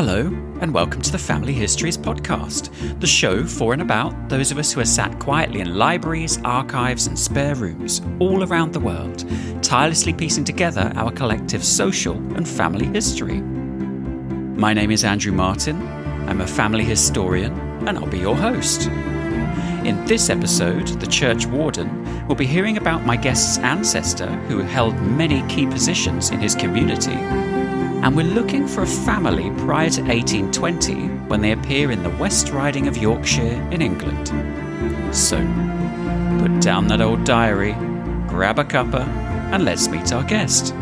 Hello, and welcome to the Family Histories podcast, the show for and about those of us who are sat quietly in libraries, archives, and spare rooms all around the world, tirelessly piecing together our collective social and family history. My name is Andrew Martin. I'm a family historian, and I'll be your host. In this episode, the church warden will be hearing about my guest's ancestor who held many key positions in his community. And we're looking for a family prior to 1820 when they appear in the West Riding of Yorkshire in England. So, put down that old diary, grab a cuppa, and let's meet our guest.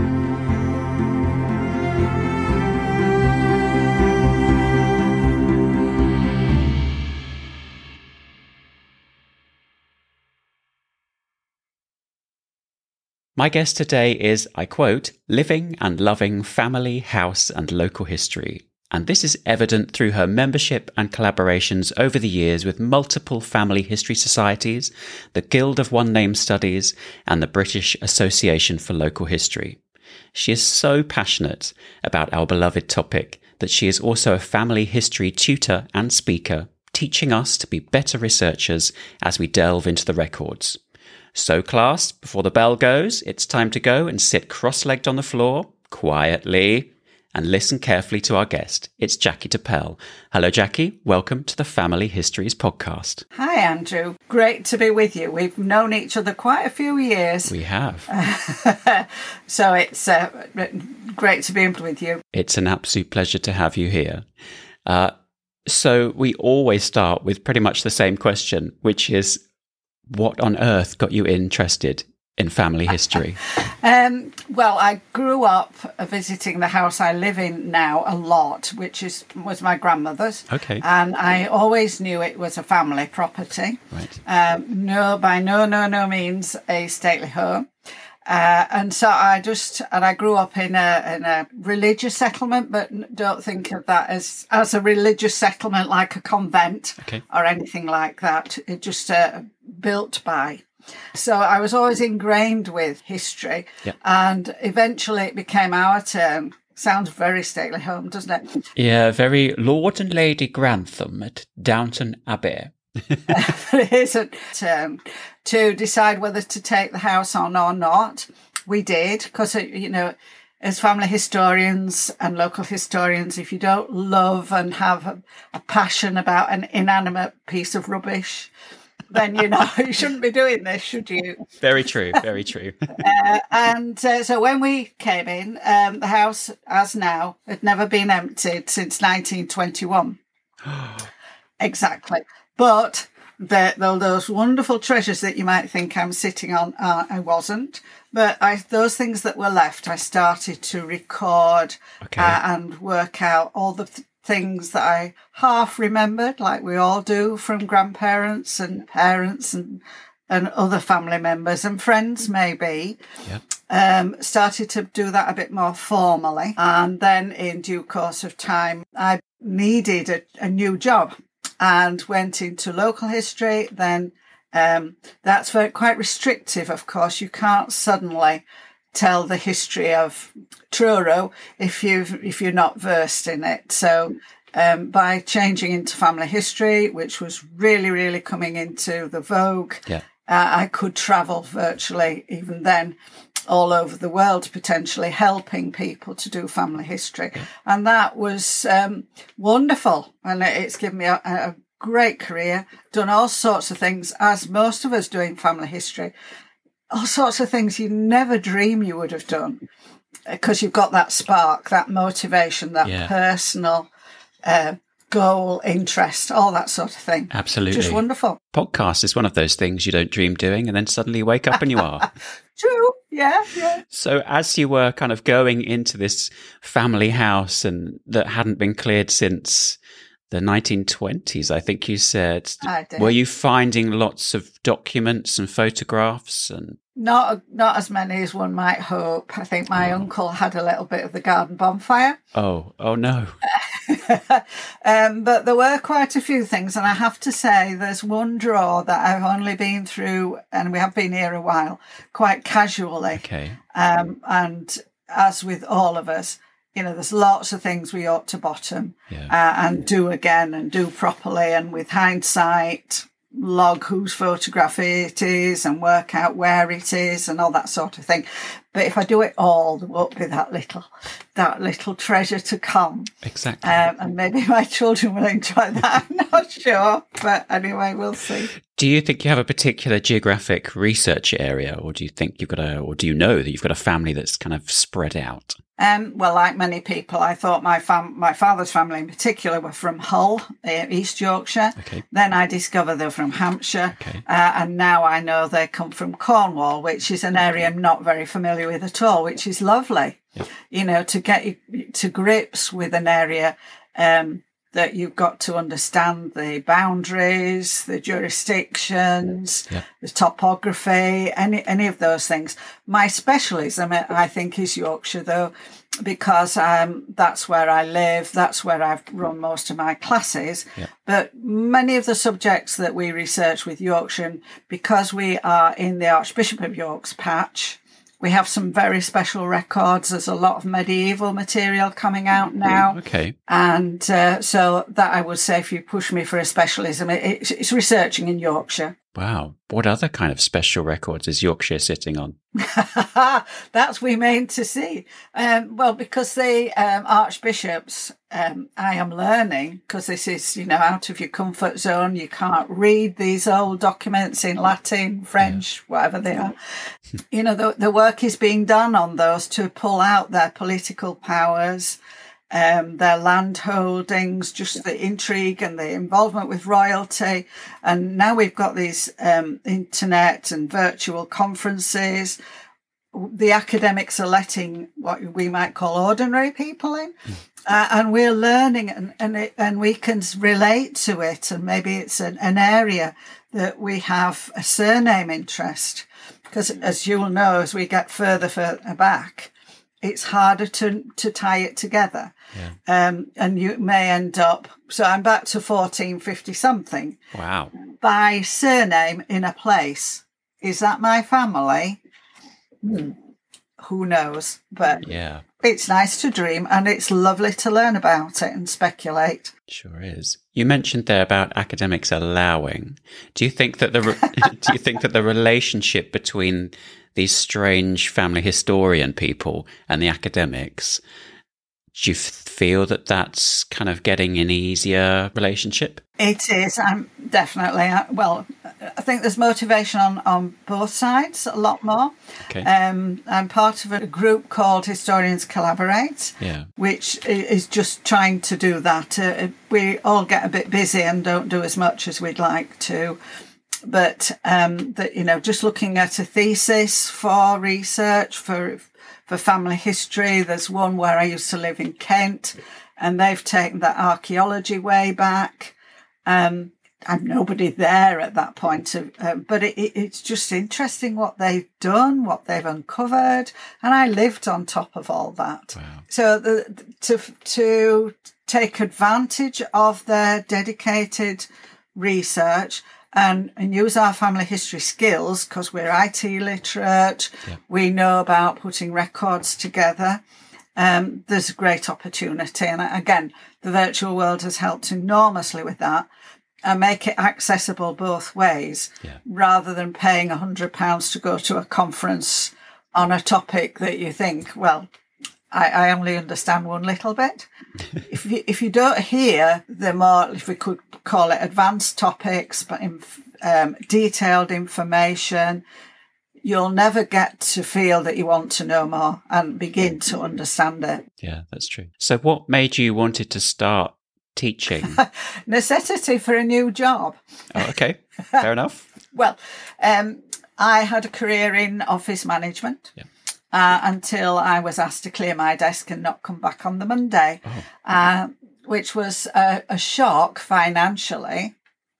My guest today is, I quote, living and loving family, house and local history. And this is evident through her membership and collaborations over the years with multiple family history societies, the Guild of One Name Studies and the British Association for Local History. She is so passionate about our beloved topic that she is also a family history tutor and speaker, teaching us to be better researchers as we delve into the records. So class, before the bell goes, it's time to go and sit cross-legged on the floor, quietly, and listen carefully to our guest. It's Jackie Tappell. Hello, Jackie. Welcome to the Family Histories podcast. Hi, Andrew. Great to be with you. We've known each other quite a few years. We have. So it's great to be with you. It's an absolute pleasure to have you here. So we always start with pretty much the same question, which is, what on earth got you interested in family history? Well, I grew up visiting the house I live in now a lot, which was my grandmother's. Okay. And I always knew it was a family property. Right. By no means a stately home. And so I grew up in a religious settlement, but don't think of that as a religious settlement like a convent or anything like that. It just built by. So I was always ingrained with history, and eventually it became our turn. Sounds very stately home, doesn't it? Yeah, very Lord and Lady Grantham at Downton Abbey. It isn't to decide whether to take the house on or not. We did, because, as family historians and local historians, if you don't love and have a passion about an inanimate piece of rubbish, then, you shouldn't be doing this, should you? Very true, very true. So when we came in, the house, as now, had never been emptied since 1921. Exactly. But those wonderful treasures that you might think I'm sitting on, I wasn't. But those things that were left, I started to record and work out all the things that I half remembered, like we all do from grandparents and parents and other family members and friends, maybe. Yeah. Started to do that a bit more formally. And then in due course of time, I needed a new job and went into local history. Then that's quite restrictive, of course. You can't suddenly tell the history of Truro if you're not versed in it. So by changing into family history, which was really, really coming into the vogue, I could travel virtually even then all over the world, potentially helping people to do family history. Yeah. And that was wonderful. And it's given me a great career, done all sorts of things, as most of us doing family history, all sorts of things you never dream you would have done, because you've got that spark, that motivation, that personal goal, interest, all that sort of thing. Absolutely. Just wonderful. Podcast is one of those things you don't dream doing, and then suddenly you wake up and you are. True. Yeah. So as you were kind of going into this family house and that hadn't been cleared since the 1920s, I think you said, I did. Were you finding lots of documents and photographs? And Not as many as one might hope. I think my uncle had a little bit of the garden bonfire. Oh no. But there were quite a few things, and I have to say there's one drawer that I've only been through, and we have been here a while, quite casually. Okay. And as with all of us, there's lots of things we ought to bottom and do again and do properly. And with hindsight, log whose photograph it is and work out where it is and all that sort of thing. But if I do it all, there won't be that little treasure to come. Exactly. And maybe my children will enjoy that. I'm not sure. But anyway, we'll see. Do you think you have a particular geographic research area, or do you think do you know that you've got a family that's kind of spread out? Well, like many people, I thought my father's family in particular were from Hull, East Yorkshire. Okay. Then I discovered they're from Hampshire. Okay. And now I know they come from Cornwall, which is an area I'm not very familiar with at all, which is lovely. Yep. To get to grips with an area that you've got to understand the boundaries, the jurisdictions, the topography, any of those things. My specialism, I think, is Yorkshire, though, because that's where I live, that's where I've run most of my classes. Yeah. But many of the subjects that we research with Yorkshire, because we are in the Archbishop of York's patch, we have some very special records. There's a lot of medieval material coming out now. Okay. And so that I would say, if you push me for a specialism, it's researching in Yorkshire. Wow. What other kind of special records is Yorkshire sitting on? That's we mean to see. Well, because the archbishops, I am learning, because this is, out of your comfort zone. You can't read these old documents in Latin, French, whatever they are. The work is being done on those to pull out their political powers, their land holdings, just the intrigue and the involvement with royalty. And now we've got these internet and virtual conferences. The academics are letting what we might call ordinary people in. And we're learning and we can relate to it. And maybe it's an area that we have a surname interest. Because as you'll know, as we get further back, it's harder to tie it together. Yeah. And you may end up, so I'm back to 1450 something. Wow. By surname in a place. Is that my family? Who knows? But yeah, it's nice to dream, and it's lovely to learn about it and speculate. Sure is. You mentioned there about academics allowing. Do you think that the relationship between these strange family historian people and the academics, do you feel that that's kind of getting an easier relationship? It is. I'm definitely. I think there's motivation on both sides a lot more. Okay. I'm part of a group called Historians Collaborate, which is just trying to do that. We all get a bit busy and don't do as much as we'd like to. But, just looking at a thesis for research, for family history. There's one where I used to live in Kent, and they've taken that archaeology way back. I'm nobody there at that point, but it's just interesting what they've done, what they've uncovered, and I lived on top of all that. Wow. So to take advantage of their dedicated research and use our family history skills, because we're IT literate, we know about putting records together. There's a great opportunity. And again, the virtual world has helped enormously with that and make it accessible both ways, rather than paying £100 to go to a conference on a topic that you think, well, I only understand one little bit. If you don't hear the more, if we could call it advanced topics, but detailed information, you'll never get to feel that you want to know more and begin to understand it. Yeah, that's true. So what made you wanted to start teaching? Necessity for a new job. Oh, okay. Fair enough. Well, I had a career in office management. Yeah. Until I was asked to clear my desk and not come back on the Monday, which was a shock financially.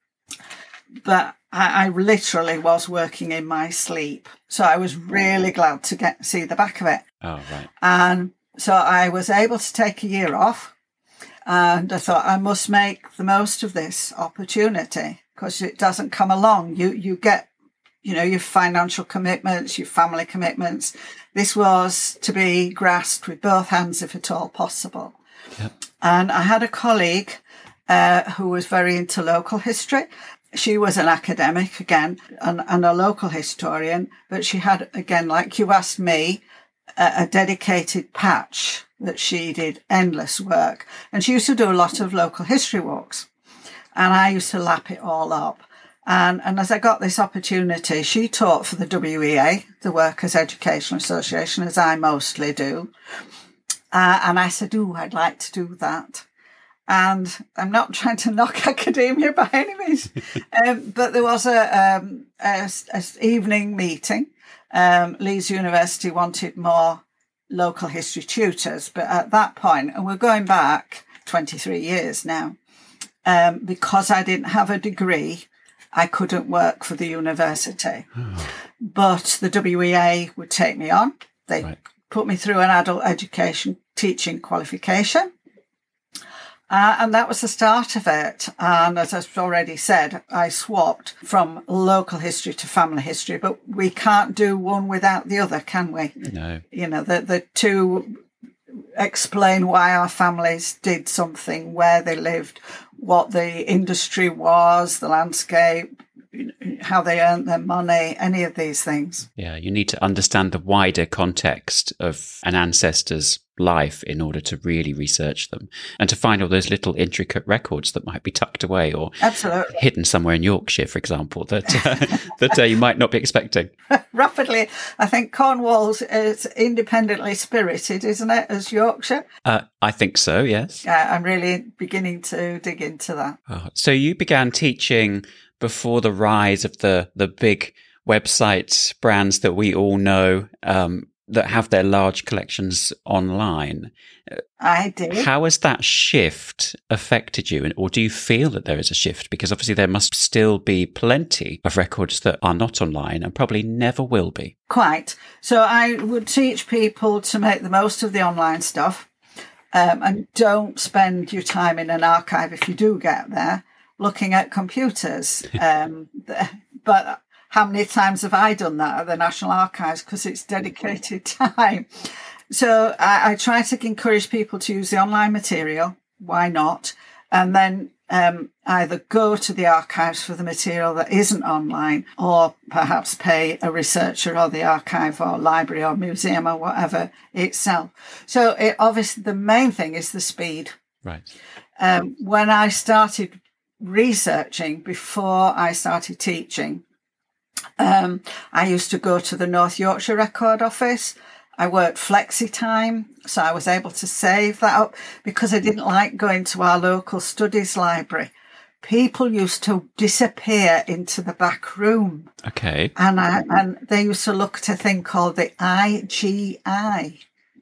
But I literally was working in my sleep. So I was really glad to see the back of it. Oh, right. And so I was able to take a year off. And I thought I must make the most of this opportunity, because it doesn't come along. You get your financial commitments, your family commitments. This was to be grasped with both hands if at all possible. Yep. And I had a colleague who was very into local history. She was an academic, again, and a local historian, but she had, again, like you asked me, a dedicated patch that she did endless work. And she used to do a lot of local history walks. And I used to lap it all up. And as I got this opportunity, she taught for the WEA, the Workers' Educational Association, as I mostly do. And I said, I'd like to do that. And I'm not trying to knock academia by any means, but there was a evening meeting. Leeds University wanted more local history tutors, but at that point, and we're going back 23 years now, because I didn't have a degree, I couldn't work for the university. But the WEA would take me on. They put me through an adult education teaching qualification. And that was the start of it. And as I've already said, I swapped from local history to family history, but we can't do one without the other, can we? No. The two explain why our families did something, where they lived, what the industry was, the landscape, how they earned their money, any of these things. Yeah, you need to understand the wider context of an ancestor's life in order to really research them and to find all those little intricate records that might be tucked away or Absolutely. Hidden somewhere in Yorkshire, for example, that you might not be expecting. Rapidly, I think Cornwall's is independently spirited, isn't it, as Yorkshire? I think so, yes. I'm really beginning to dig into that. Oh, so you began teaching before the rise of the big website brands that we all know, that have their large collections online. I did. How has that shift affected you? Or do you feel that there is a shift? Because obviously there must still be plenty of records that are not online and probably never will be. Quite. So I would teach people to make the most of the online stuff, and don't spend your time in an archive if you do get there looking at computers. But how many times have I done that at the National Archives? Because it's dedicated time. So I try to encourage people to use the online material. Why not? And then either go to the archives for the material that isn't online, or perhaps pay a researcher or the archive or library or museum or whatever itself. So obviously the main thing is the speed. Right. When I started researching, before I started teaching, I used to go to the North Yorkshire Record Office. I worked flexi time, so I was able to save that up because I didn't like going to our local studies library. People used to disappear into the back room. Okay. And they used to look at a thing called the IGI.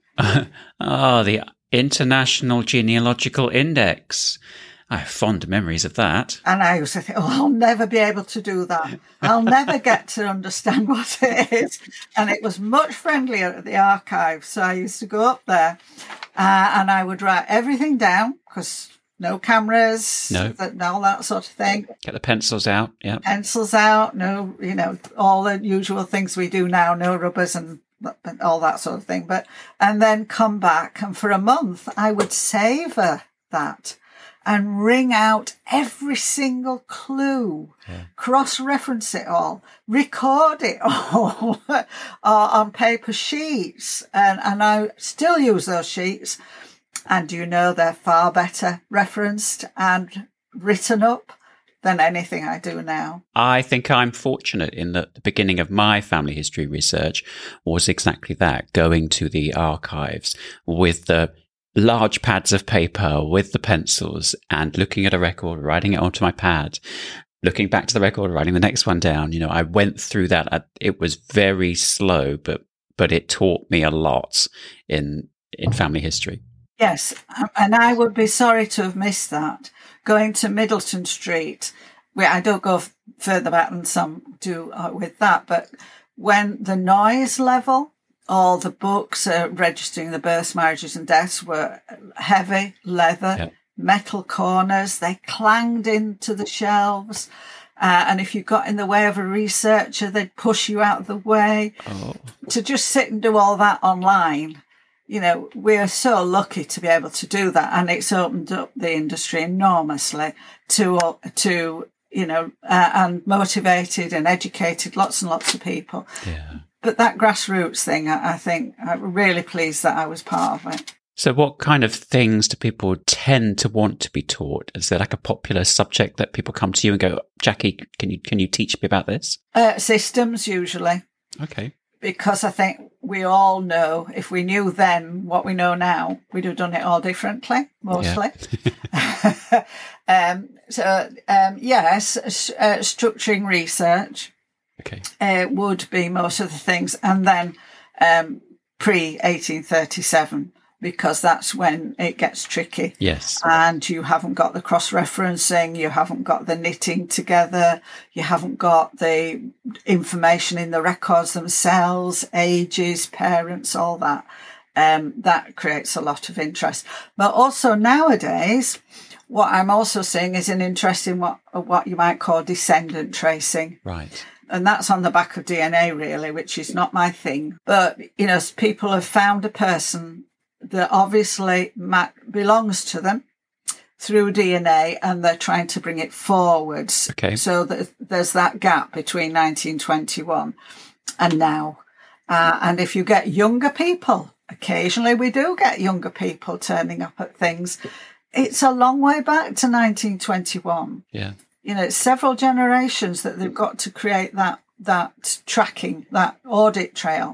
The International Genealogical Index. I have fond memories of that. And I used to think, I'll never be able to do that. I'll never get to understand what it is. And it was much friendlier at the archive. So I used to go up there and I would write everything down, because no cameras, all that sort of thing. Get the pencils out, yeah. Pencils out, no, all the usual things we do now, no rubbers and all that sort of thing. And then come back, and for a month I would savour that and wring out every single clue, cross-reference it all, record it all on paper sheets. And I still use those sheets. And they're far better referenced and written up than anything I do now. I think I'm fortunate in that the beginning of my family history research was exactly that, going to the archives with the large pads of paper, with the pencils, and looking at a record, writing it onto my pad, looking back to the record, writing the next one down. I went through that. It was very slow, but it taught me a lot in family history. Yes, and I would be sorry to have missed that. Going to Middleton Street, where I don't go further back than some do with that, but when the noise level, all the books registering the births, marriages and deaths were heavy, leather, metal corners, they clanged into the shelves. And if you got in the way of a researcher, they'd push you out of the way. Oh. To just sit and do all that online, we're so lucky to be able to do that. And it's opened up the industry enormously to and motivated and educated lots and lots of people. Yeah. But that grassroots thing, I think I'm really pleased that I was part of it. So what kind of things do people tend to want to be taught? Is there like a popular subject that people come to you and go, Jackie, can you teach me about this? Systems, usually. Okay. Because I think we all know, if we knew then what we know now, we'd have done it all differently, mostly. Yeah. Yes, structuring research. Okay. Would be most of the things. And then pre-1837, because that's when it gets tricky. Yes. And you haven't got the cross-referencing, you haven't got the knitting together, you haven't got the information in the records themselves, ages, parents, all that. That creates a lot of interest. But also nowadays, what I'm also seeing is an interest in what you might call descendant tracing. Right. And that's on the back of DNA, really, which is not my thing. But, people have found a person that obviously belongs to them through DNA, and they're trying to bring it forwards. Okay. So there's that gap between 1921 and now. And if you get younger people, occasionally we do get younger people turning up at things. It's a long way back to 1921. Yeah. It's several generations that they've got to create that tracking, that audit trail.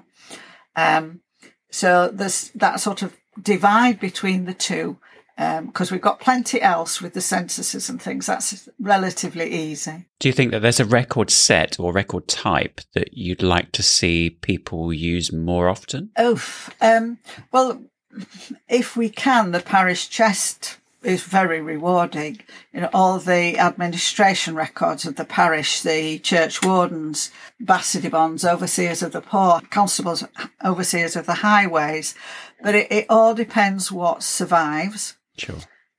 So there's that sort of divide between the two, because we've got plenty else with the censuses and things. That's relatively easy. Do you think that there's a record set or record type that you'd like to see people use more often? Well, if we can, the parish chest is very rewarding. All the administration records of the parish, the church wardens, Bassidibons, overseers of the poor, constables, overseers of the highways. But it all depends what survives. Sure.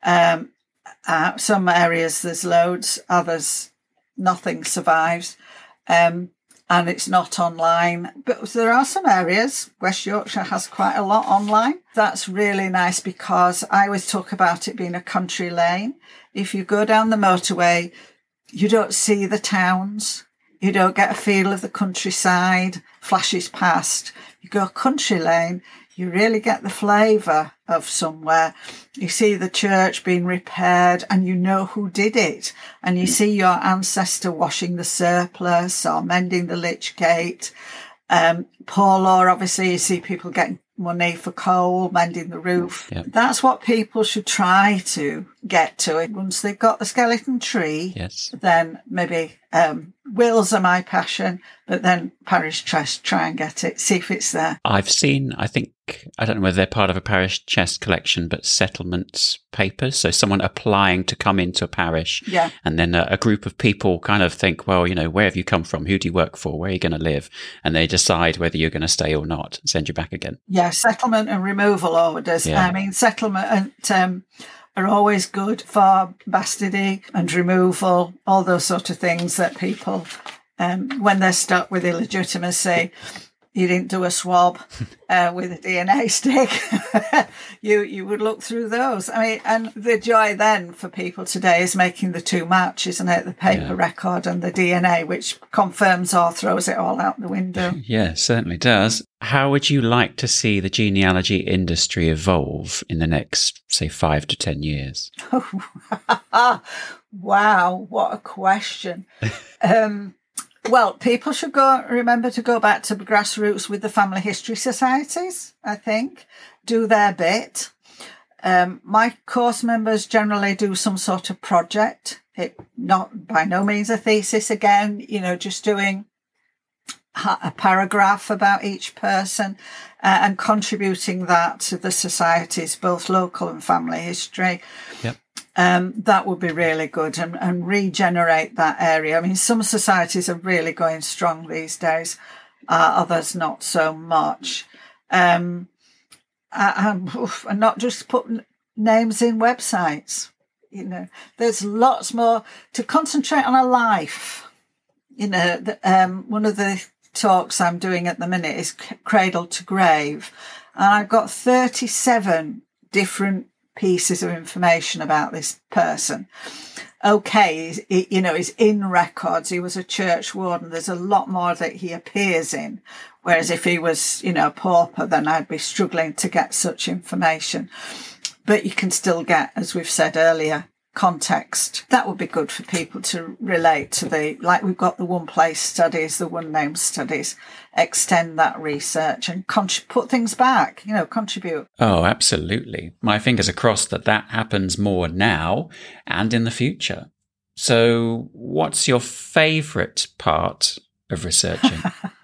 Some areas there's loads, others nothing survives. And it's not online. But there are some areas, West Yorkshire has quite a lot online. That's really nice, because I always talk about it being a country lane. If you go down the motorway, you don't see the towns. You don't get a feel of the countryside, flashes past. You go country lane, you really get the flavour of somewhere. You see the church being repaired and you know who did it. And you see your ancestor washing the surplice or mending the lich gate. Poor law, obviously, you see people getting money for coal, mending the roof. Yep. That's what people should try to get to. It once they've got the skeleton tree, yes, then maybe wills are my passion, but then parish chest, try and get it, see if it's there. I've seen, I don't know whether they're part of a parish chest collection, but settlement papers. So someone applying to come into a parish. Yeah. And then a group of people kind of think, well, where have you come from? Who do you work for? Where are you going to live? And they decide whether you're going to stay or not, send you back again. Yeah, settlement and removal orders. Yeah. I mean, settlement are always good for bastardy and removal, all those sort of things that people, when they're stuck with illegitimacy, you didn't do a swab with a DNA stick, you would look through those. I mean, and the joy then for people today is making the two match, isn't it? The paper record and the DNA, which confirms or throws it all out the window. Yeah, certainly does. How would you like to see the genealogy industry evolve in the next, say, 5 to 10 years? Wow, what a question. Well, people should remember to go back to grassroots with the family history societies, I think, do their bit. My course members generally do some sort of project. Not by no means a thesis again, just doing a paragraph about each person and contributing that to the societies, both local and family history. Yep. That would be really good and regenerate that area. I mean, some societies are really going strong these days, others not so much. And not just put names in websites. there's lots more to concentrate on a life. One of the talks I'm doing at the minute is Cradle to Grave, and I've got 37 different pieces of information about this person. Okay, he's in records. He was a church warden. There's a lot more that he appears in. Whereas if he was, a pauper, then I'd be struggling to get such information. But you can still get, as we've said earlier, context. That would be good for people to relate to like we've got the one place studies, the one name studies, extend that research and put things back, contribute. Oh, absolutely. My fingers are crossed that happens more now and in the future. So what's your favourite part of researching?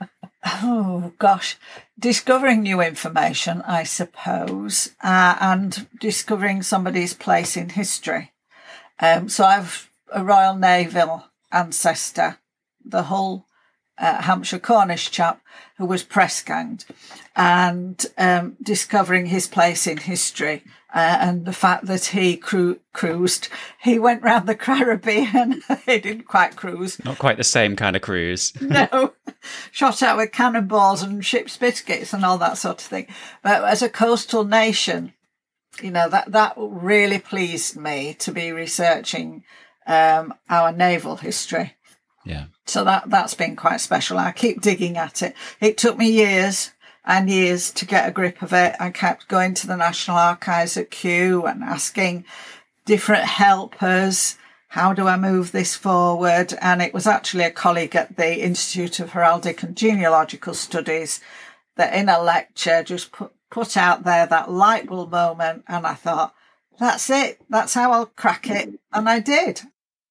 Oh, gosh. Discovering new information, I suppose, and discovering somebody's place in history. So I've a Royal Naval ancestor, the Hull Hampshire Cornish chap who was press ganged, and discovering his place in history and the fact that he cruised. He went round the Caribbean. He didn't quite cruise. Not quite the same kind of cruise. No. Shot out with cannonballs and ship's biscuits and all that sort of thing. But as a coastal nation, that really pleased me to be researching our naval history. Yeah. So that's been quite special. I keep digging at it. It took me years and years to get a grip of it. I kept going to the National Archives at Kew and asking different helpers, how do I move this forward? And it was actually a colleague at the Institute of Heraldic and Genealogical Studies that in a lecture just put out there that light bulb moment, and I thought, that's it. That's how I'll crack it. And I did.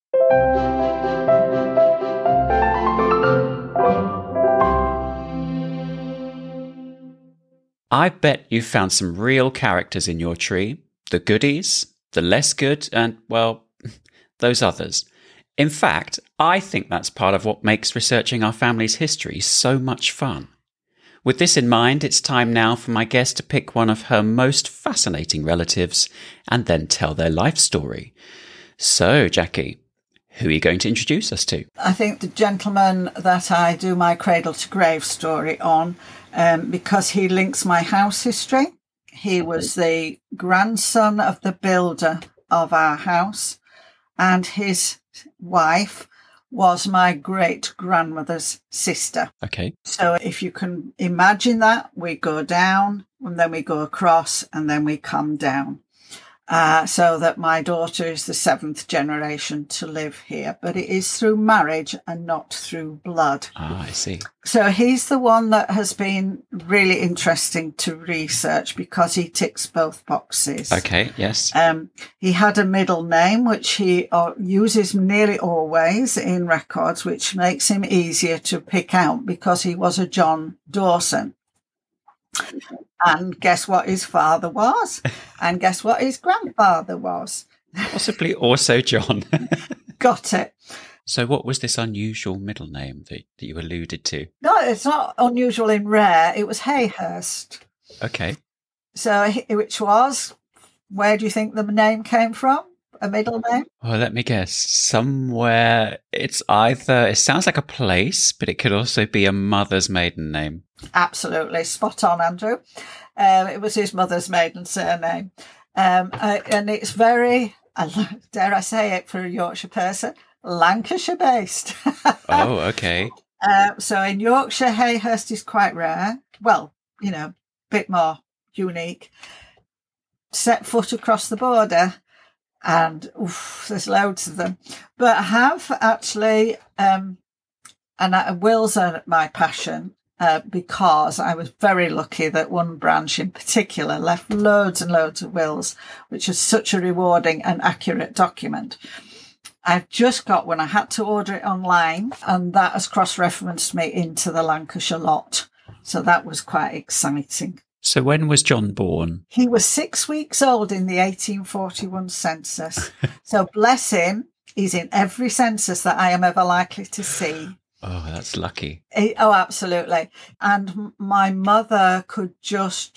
I bet you found some real characters in your tree. The goodies, the less good, and, well, those others. In fact, I think that's part of what makes researching our family's history so much fun. With this in mind, it's time now for my guest to pick one of her most fascinating relatives and then tell their life story. So, Jackie, who are you going to introduce us to? I think the gentleman that I do my Cradle to Grave story on, because he links my house history. He was the grandson of the builder of our house, and his wife was my great-grandmother's sister. Okay. So if you can imagine that, we go down, and then we go across, and then we come down. So that my daughter is the 7th generation to live here, but it is through marriage and not through blood. Ah, I see. So he's the one that has been really interesting to research because he ticks both boxes. Okay, yes. He had a middle name, which he uses nearly always in records, which makes him easier to pick out because he was a John Dawson. And guess what his father was? And guess what his grandfather was? Possibly also John. Got it. So what was this unusual middle name that you alluded to? No, it's not unusual in rare. It was Hayhurst. Okay. So, which was, where do you think the name came from? A middle name? Well, let me guess. Somewhere it sounds like a place, but it could also be a mother's maiden name. Absolutely. Spot on, Andrew. It was his mother's maiden surname. And it's very, dare I say it for a Yorkshire person, Lancashire based. Oh, okay. So in Yorkshire, Hayhurst is quite rare. Well, bit more unique. Set foot across the border. And there's loads of them. But I have actually, wills are my passion because I was very lucky that one branch in particular left loads and loads of wills, which is such a rewarding and accurate document. I've just got one. I had to order it online, and that has cross-referenced me into the Lancashire lot. So that was quite exciting. So when was John born? He was 6 weeks old in the 1841 census. So bless him, he's in every census that I am ever likely to see. Oh, that's lucky. Oh, absolutely. And my mother could just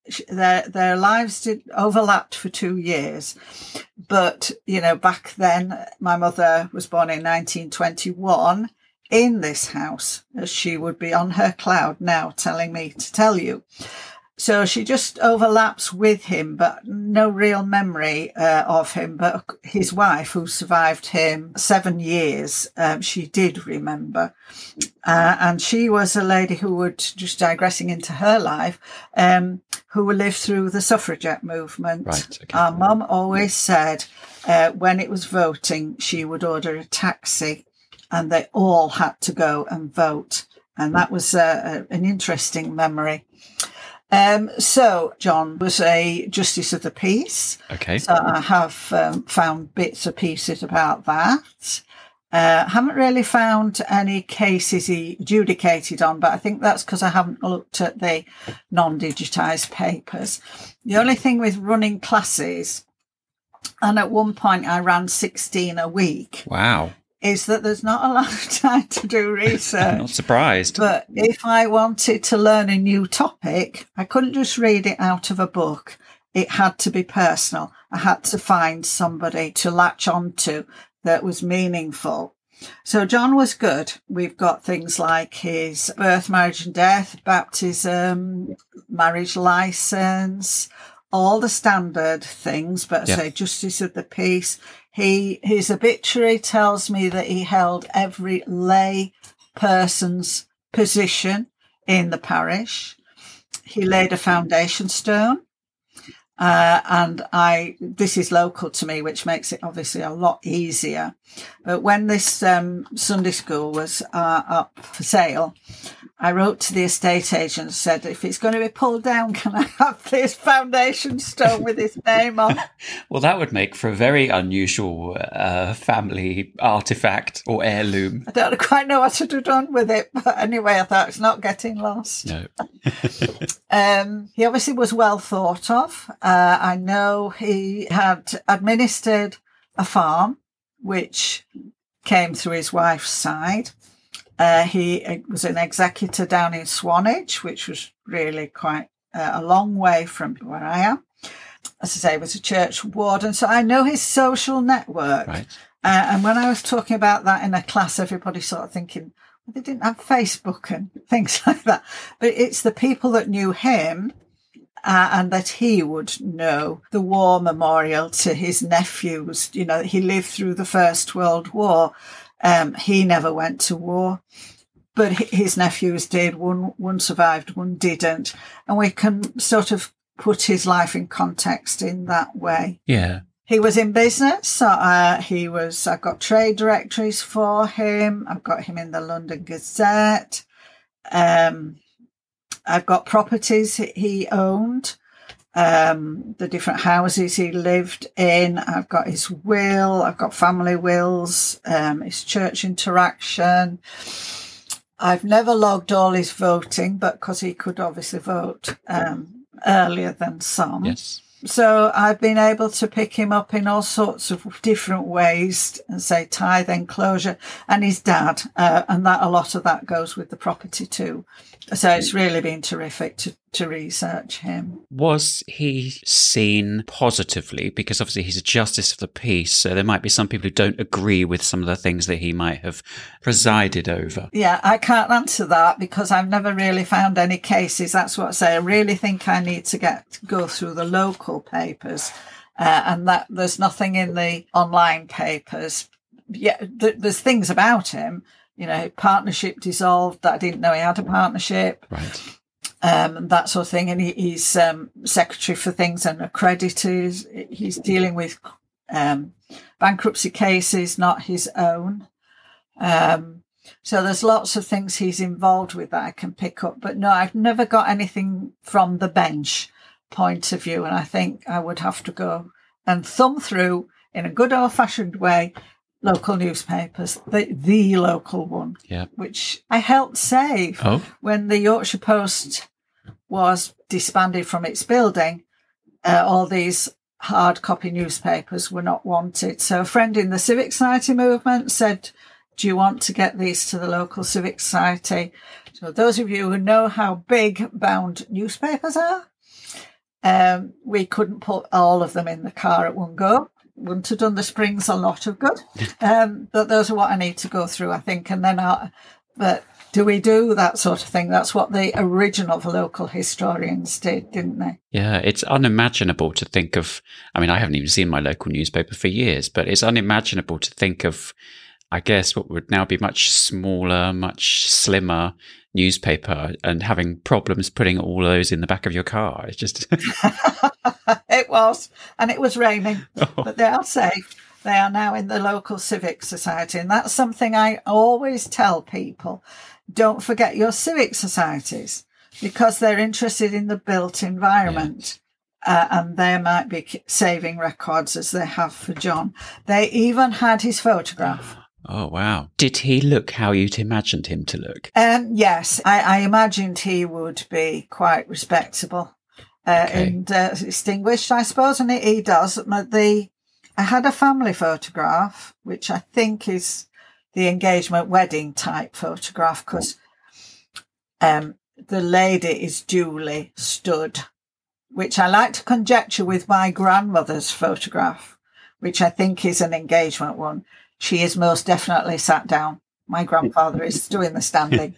their lives did overlapped for 2 years. But, back then, my mother was born in 1921 in this house, as she would be on her cloud now telling me to tell you. So she just overlaps with him, but no real memory of him. But his wife, who survived him 7 years, she did remember. And she was a lady who would, just digressing into her life, who lived through the suffragette movement. Right, okay. Our mum always said when it was voting, she would order a taxi and they all had to go and vote. And that was an interesting memory. So John was a justice of the peace. Okay. So I have found bits and pieces about that. Haven't really found any cases he adjudicated on, but I think that's because I haven't looked at the non-digitised papers. The only thing with running classes, and at one point I ran 16 a week. Wow. Is that there's not a lot of time to do research. Not surprised. But if I wanted to learn a new topic, I couldn't just read it out of a book. It had to be personal. I had to find somebody to latch onto that was meaningful. So John was good. We've got things like his birth, marriage and death, baptism, marriage licence, all the standard things, but say justice of the peace. His obituary tells me that he held every lay person's position in the parish. He laid a foundation stone. And this is local to me, which makes it obviously a lot easier. But when this Sunday school was up for sale, I wrote to the estate agent and said, if it's going to be pulled down, can I have this foundation stone with his name on? Well, that would make for a very unusual family artifact or heirloom. I don't quite know what to do done with it, but anyway, I thought it's not getting lost. No. He obviously was well thought of. I know he had administered a farm, which came through his wife's side. He was an executor down in Swanage, which was really quite a long way from where I am. As I say, he was a church warden. So I know his social network. Right. And when I was talking about that in a class, everybody sort of thinking, well, they didn't have Facebook and things like that. But it's the people that knew him and that he would know. The war memorial to his nephews. He lived through the First World War. He never went to war, but his nephews did. One survived, one didn't. And we can sort of put his life in context in that way. Yeah. He was in business. So I've got trade directories for him. I've got him in the London Gazette. I've got properties he owned. The different houses he lived in. I've got his will. I've got family wills, his church interaction. I've never logged all his voting, but because he could obviously vote earlier than some. Yes. So I've been able to pick him up in all sorts of different ways and say tithe enclosure and his dad. And that a lot of that goes with the property too. So it's really been terrific to research him. Was he seen positively? Because obviously he's a justice of the peace, so there might be some people who don't agree with some of the things that he might have presided over. Yeah, I can't answer that because I've never really found any cases. That's what I say. I really think I need to go through the local papers and that there's nothing in the online papers. Yeah, there's things about him. Partnership dissolved, that I didn't know he had a partnership. Right. That sort of thing. And he's secretary for things and accreditors. He's dealing with bankruptcy cases, not his own. So there's lots of things he's involved with that I can pick up. But no, I've never got anything from the bench point of view. And I think I would have to go and thumb through in a good old-fashioned way local newspapers, the local one, which I helped save when the Yorkshire Post was disbanded from its building. All these hard copy newspapers were not wanted. So a friend in the Civic Society movement said, do you want to get these to the local Civic Society? So those of you who know how big bound newspapers are, We couldn't put all of them in the car at one go. Wouldn't have done the springs a lot of good. But those are what I need to go through, I think. And then, but do we do that sort of thing? That's what the original local historians did, didn't they? Yeah, it's unimaginable to think of. I mean, I haven't even seen my local newspaper for years, but it's unimaginable to think of, I guess, what would now be much smaller, much slimmer newspaper and having problems putting all those in the back of your car. It's just... It was, and it was raining, Oh. but they are safe. They are now in the local civic society, and that's something I always tell people. Don't forget your civic societies, because they're interested in the built environment. And they might be saving records as they have for John. They even had his photograph. Oh, wow. Did he look how you'd imagined him to look? Yes, I imagined he would be quite respectable and distinguished, I suppose, and he does. I had a family photograph, which I think is the engagement wedding type photograph, because the lady is duly stood, which I like to conjecture with my grandmother's photograph, which I think is an engagement one. She is most definitely sat down. My grandfather is doing the standing.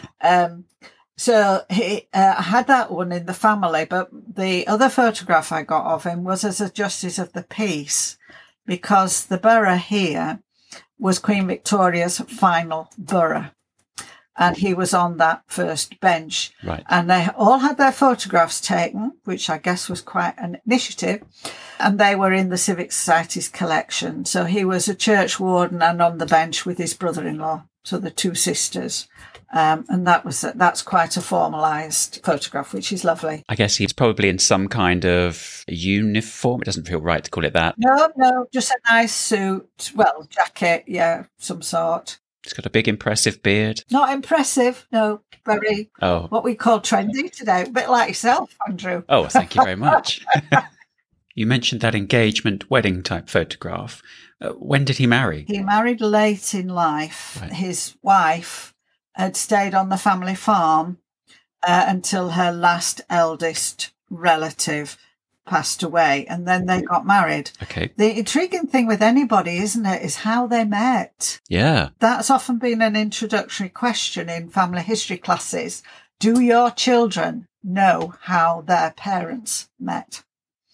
So I had that one in the family, but the other photograph I got of him was as a Justice of the Peace, because the borough here was Queen Victoria's final borough. And he was on that first bench. Right. And they all had their photographs taken, which I guess was quite an initiative. And they were in the Civic Society's collection. So he was a church warden and on the bench with his brother-in-law, so the two sisters. And that's quite a formalised photograph, which is lovely. I guess he's probably in some kind of uniform. It doesn't feel right to call it that. No, just a nice suit. Well, jacket, yeah, some sort. He's got a big, impressive beard. Not impressive, no. Very, what we call trendy today. A bit like yourself, Andrew. Oh, thank you very much. You mentioned that engagement wedding type photograph. When did he marry? He married late in life. Right. His wife had stayed on the family farm until her last eldest relative passed away, and then they got married. Okay. The intriguing thing with anybody, isn't it, is how they met. Yeah. That's often been an introductory question in family history classes. Do your children know how their parents met?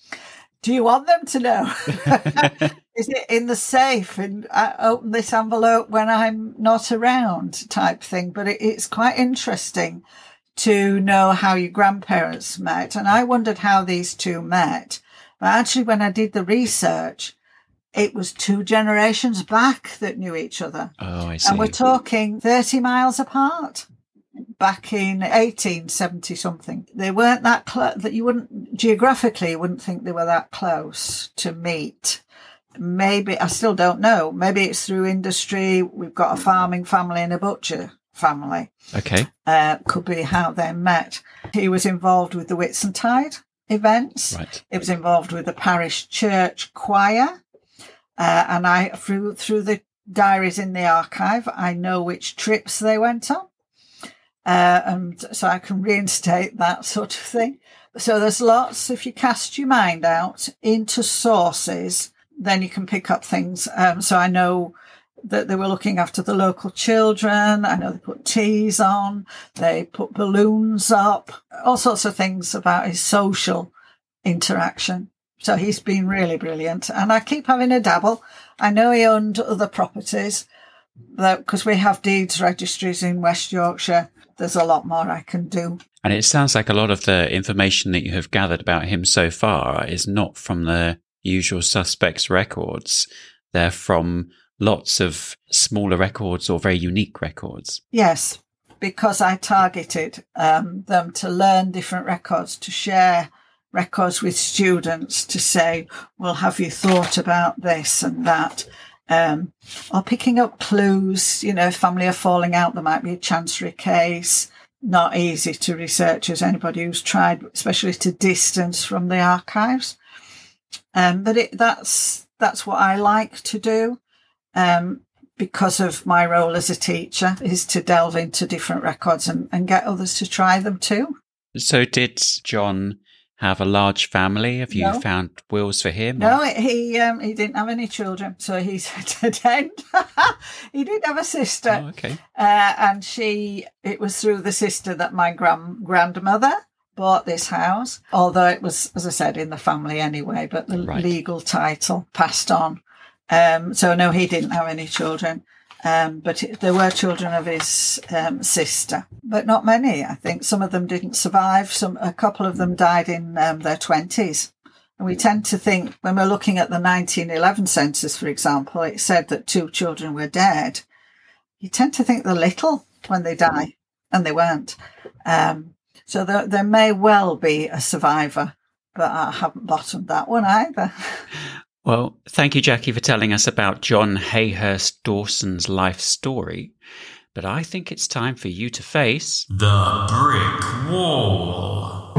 Do you want them to know? Is it in the safe and I open this envelope when I'm not around type thing? But it's quite interesting to know how your grandparents met. And I wondered how these two met. But actually, when I did the research, it was 2 generations back that knew each other. Oh, I see. And we're talking 30 miles apart. Back in 1870 something, they weren't that close. That you wouldn't think they were that close to meet. Maybe, I still don't know. Maybe it's through industry. We've got a farming family and a butcher family. Okay. Could be how they met. He was involved with the Whitsuntide events. Right. He was involved with the parish church choir. And I, through the diaries in the archive, I know which trips they went on. And so I can reinstate that sort of thing. So there's lots, if you cast your mind out into sources, then you can pick up things. So I know that they were looking after the local children. I know they put teas on, they put balloons up, all sorts of things about his social interaction. So he's been really brilliant. And I keep having a dabble. I know he owned other properties because we have deeds registries in West Yorkshire. There's a lot more I can do. And it sounds like a lot of the information that you have gathered about him so far is not from the usual suspects' records. They're from lots of smaller records or very unique records. Yes, because I targeted them to learn different records, to share records with students, to say, well, have you thought about this and that? Or picking up clues, if family are falling out, there might be a chancery case. Not easy to researchers, anybody who's tried, especially to distance from the archives. But that's what I like to do, because of my role as a teacher, is to delve into different records and get others to try them too. So did John have a large family? Have you No. found wills for him? No, he didn't have any children, so he's dead. He did have a sister. Oh, okay. And it was through the sister that my grandmother bought this house, although it was, as I said, in the family anyway, but the legal title passed on. So no, he didn't have any children. But there were children of his sister, but not many. I think some of them didn't survive. A couple of them died in their 20s. And we tend to think, when we're looking at the 1911 census, for example, it said that 2 children were dead. You tend to think they're little when they die, and they weren't. So there may well be a survivor, but I haven't bottomed that one either. Well, thank you, Jackie, for telling us about John Hayhurst Dawson's life story. But I think it's time for you to face the brick wall.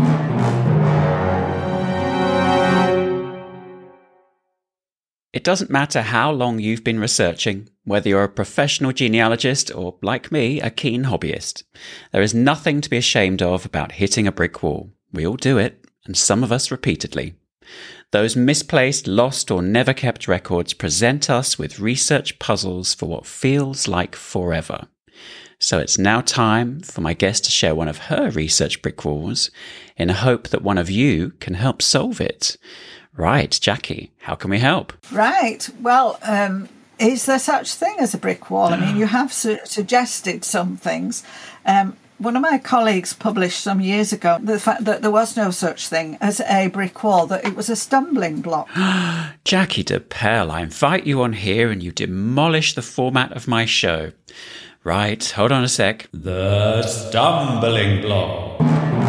It doesn't matter how long you've been researching, whether you're a professional genealogist or, like me, a keen hobbyist. There is nothing to be ashamed of about hitting a brick wall. We all do it, and some of us repeatedly. Those misplaced, lost, or never kept records present us with research puzzles for what feels like forever. So it's now time for my guest to share one of her research brick walls in a hope that one of you can help solve it. Right, Jackie, how can we help? Right. Well, is there such thing as a brick wall? I mean, you have suggested some things. One of my colleagues published some years ago the fact that there was no such thing as a brick wall, that it was a stumbling block. Jackie de Pell, I invite you on here and you demolish the format of my show. Right, hold on a sec. The stumbling block.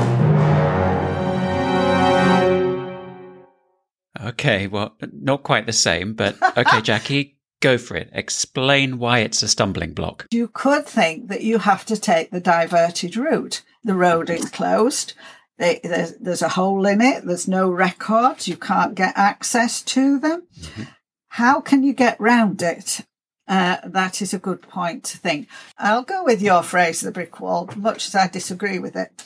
Okay, well, not quite the same, but okay, Jackie, go for it. Explain why it's a stumbling block. You could think that you have to take the diverted route. The road is closed. There's a hole in it. There's no records. You can't get access to them. Mm-hmm. How can you get round it? That is a good point to think. I'll go with your phrase, the brick wall, much as I disagree with it.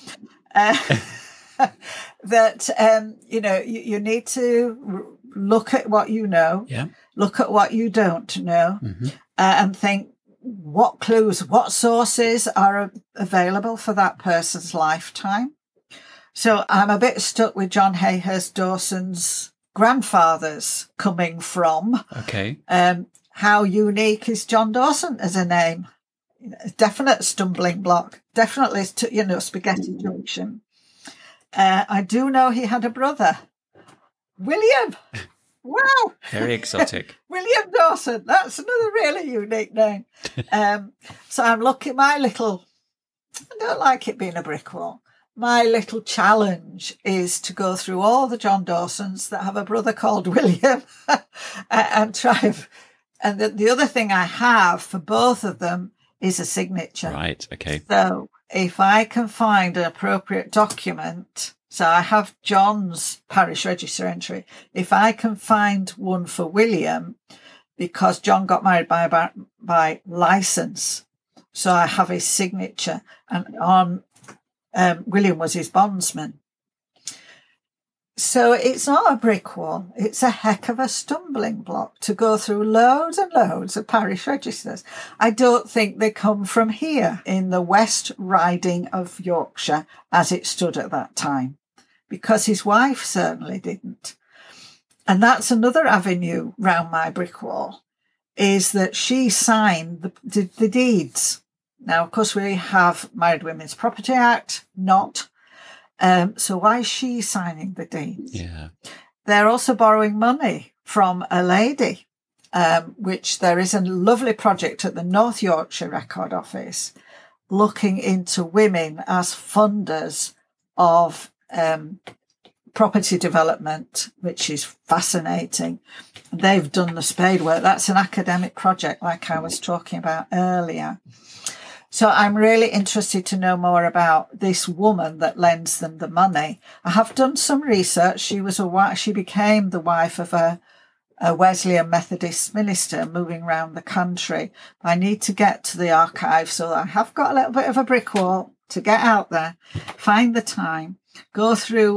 That, you need to look at what you know, look at what you don't know, and think what clues, what sources are available for that person's lifetime. So I'm a bit stuck with John Hayhurst Dawson's grandfathers coming from. Okay. How unique is John Dawson as a name? Definite stumbling block. Definitely, Spaghetti Junction. I do know he had a brother, William. Wow. Very exotic. William Dawson. That's another really unique name. So I'm looking, I don't like it being a brick wall. My little challenge is to go through all the John Dawsons that have a brother called William and try. And the other thing I have for both of them is a signature. Right, okay. So if I can find an appropriate document, so I have John's parish register entry. If I can find one for William, because John got married by license, so I have his signature, and on William was his bondsman. So it's not a brick wall. It's a heck of a stumbling block to go through loads and loads of parish registers. I don't think they come from here in the West Riding of Yorkshire as it stood at that time, because his wife certainly didn't. And that's another avenue round my brick wall, is that she signed the deeds. Now, of course, we have Married Women's Property Act, not. So why is she signing the deeds? Yeah. They're also borrowing money from a lady, which there is a lovely project at the North Yorkshire Record Office looking into women as funders of property development, which is fascinating. They've done the spade work. That's an academic project like I was talking about earlier. So I'm really interested to know more about this woman that lends them the money. I have done some research. She became the wife of a Wesleyan Methodist minister moving around the country. I need to get to the archive, so I have got a little bit of a brick wall to get out there, find the time, go through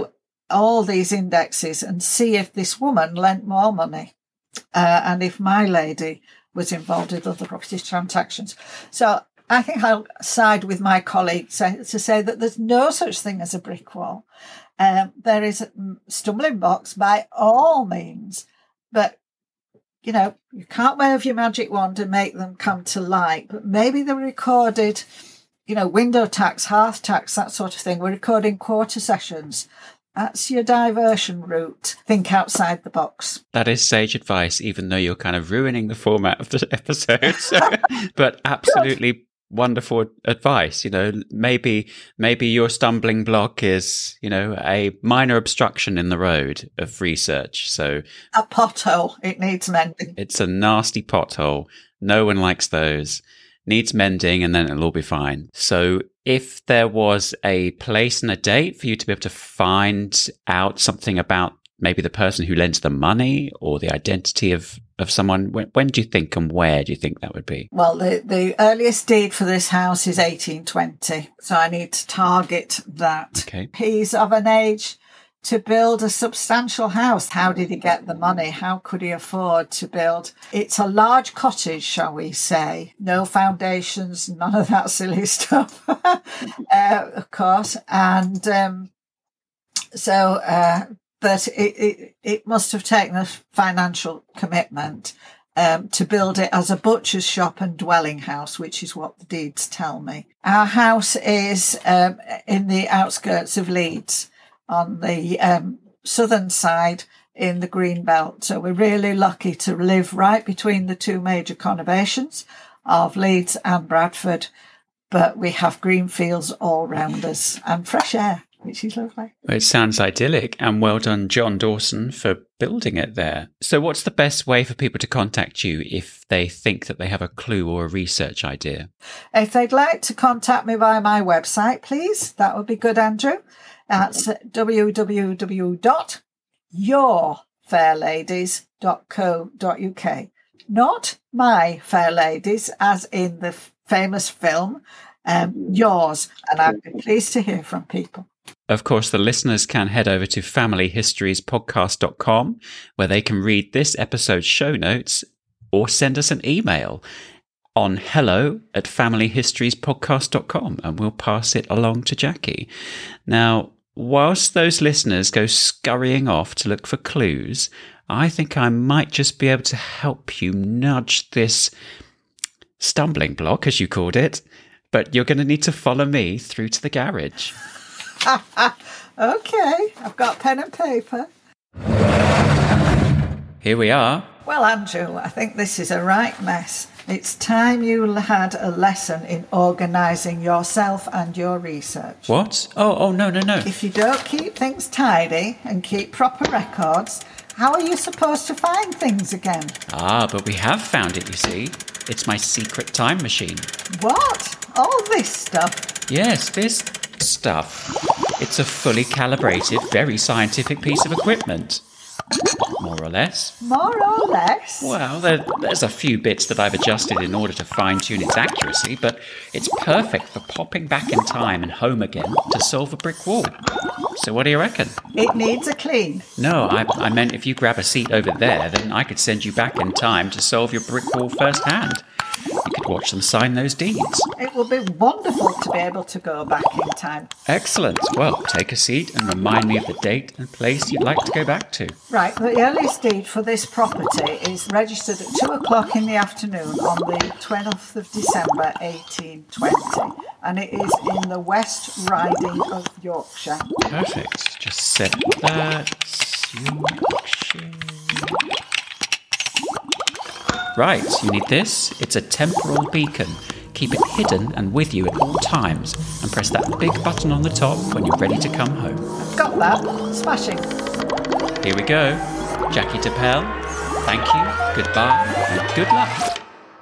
all these indexes and see if this woman lent more money and if my lady was involved with other property transactions. So I think I'll side with my colleague to say that there's no such thing as a brick wall. There is a stumbling blocks by all means, but you know, you can't wave your magic wand and make them come to light, but maybe the recorded, you know, window tax, hearth tax, that sort of thing. We're recording quarter sessions. That's your diversion route. Think outside the box. That is sage advice, even though you're kind of ruining the format of the episode. But absolutely wonderful advice. You know, maybe your stumbling block is, you know, a minor obstruction in the road of research. So a pothole, it needs mending. It's a nasty pothole. No one likes those. Needs mending, and then it'll all be fine. So if there was a place and a date for you to be able to find out something about maybe the person who lends the money or the identity of someone, when do you think and where do you think that would be? Well, the earliest deed for this house is 1820. So I need to target that. Okay. He's of an age to build a substantial house. How did he get the money? How could he afford to build? It's a large cottage, shall we say. No foundations, none of that silly stuff, of course. And but it must have taken a financial commitment to build it as a butcher's shop and dwelling house, which is what the deeds tell me. Our house is in the outskirts of Leeds, on the southern side in the green belt. So we're really lucky to live right between the two major conurbations of Leeds and Bradford, but we have green fields all round us and fresh air, which is lovely. It sounds idyllic, and well done, John Dawson, for building it there. So what's the best way for people to contact you if they think that they have a clue or a research idea? If they'd like to contact me via my website, please, that would be good, Andrew. That's www.yourfairladies.co.uk. Not my fair ladies, as in the famous film, yours. And I'd be pleased to hear from people. Of course, the listeners can head over to familyhistoriespodcast.com, where they can read this episode's show notes or send us an email on hello@familyhistoriespodcast.com, and we'll pass it along to Jackie. Now, whilst those listeners go scurrying off to look for clues, I think I might just be able to help you nudge this stumbling block, as you called it, but you're going to need to follow me through to the garage. Okay, I've got pen and paper. Here we are. Well, Andrew, I think this is a right mess. It's time you had a lesson in organising yourself and your research. What? Oh, no. If you don't keep things tidy and keep proper records, how are you supposed to find things again? But we have found it, you see. It's my secret time machine. What? All this stuff? Yes, this stuff. It's a fully calibrated, very scientific piece of equipment. More or less. More or less? Well, there's a few bits that I've adjusted in order to fine-tune its accuracy, but it's perfect for popping back in time and home again to solve a brick wall. So what do you reckon? It needs a clean. No, I meant if you grab a seat over there, then I could send you back in time to solve your brick wall firsthand. You could watch them sign those deeds. It will be wonderful to be able to go back in time. Excellent. Well, take a seat and remind me of the date and place you'd like to go back to. Right, the earliest deed for this property is registered at 2:00 in the afternoon on the 12th of December 1820, and it is in the West Riding of Yorkshire. Perfect. Just set that. Yorkshire. Right, you need this. It's a temporal beacon. Keep it hidden and with you at all times, and press that big button on the top when you're ready to come home. Got that? Smashing. Here we go. Jackie Tapel, thank you, goodbye, and good luck.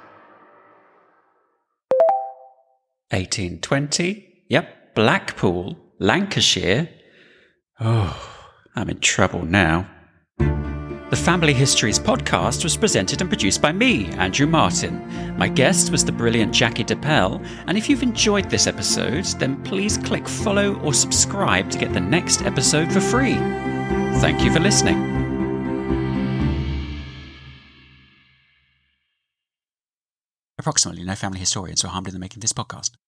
1820. Yep, Blackpool, Lancashire. Oh, I'm in trouble now. The Family Histories podcast was presented and produced by me, Andrew Martin. My guest was the brilliant Jackie DePel, and if you've enjoyed this episode, then please click follow or subscribe to get the next episode for free. Thank you for listening. Approximately no family historians were harmed in the making of this podcast.